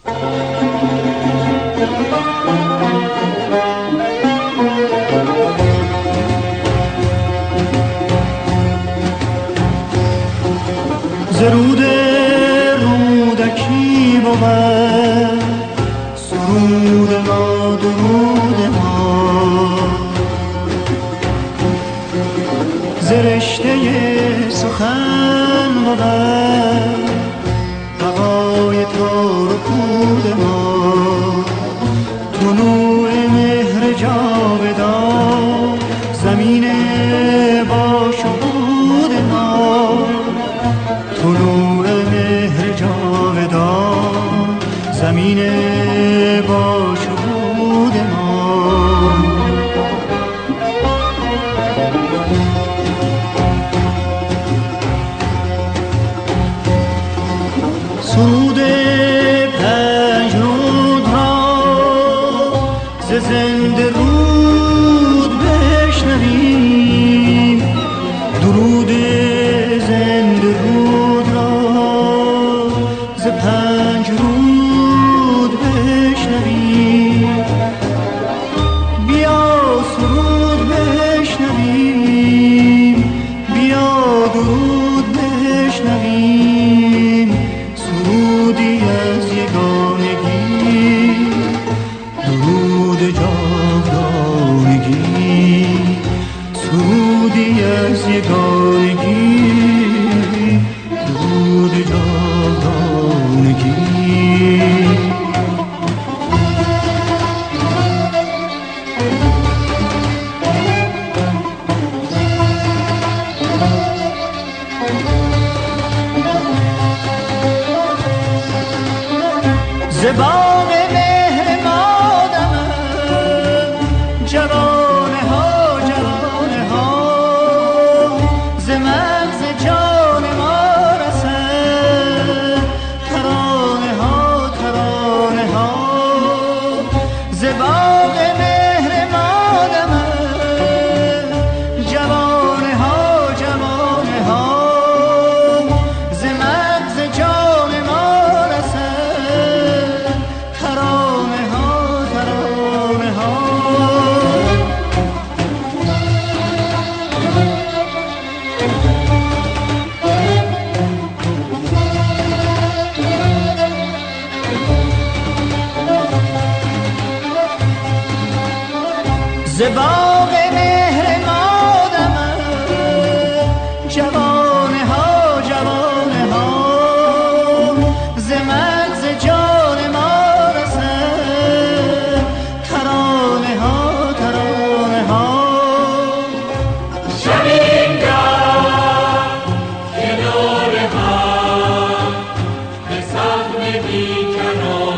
زرود رودکی بود سرود ما درود ما، زرشته سخن بود بقای تار و پود ما، طلوع مهر جاودان زمین با شهود ما، طلوع مهر جاودان زمین با شهود ما. سرود پنج رود را ز زنده رود بشنویم، درود زنده رود را ز پنج رود بشنویم. بیا سرود بشنویم، بیا درود بشنویم، سرودی از یگانگی، درود جاودانگی، سرودی از یگانگی، درود جاودانگی. ز باغ مهر مادمم جوانه ها جوانه ها، ز مغز جان ما رسد ترانه ها ترانه ها. ز باغ مهر مادمم جوانه ها جوانه ها، ز مغز جان ما رسد ترانه ها ترانه ها. ز باغ مهر مادمم جوانه ها جوانه ها، ز مغز جان ما رسد ترانه ها ترانه ها. شبیم گرد کنار هم به سهم بیکنار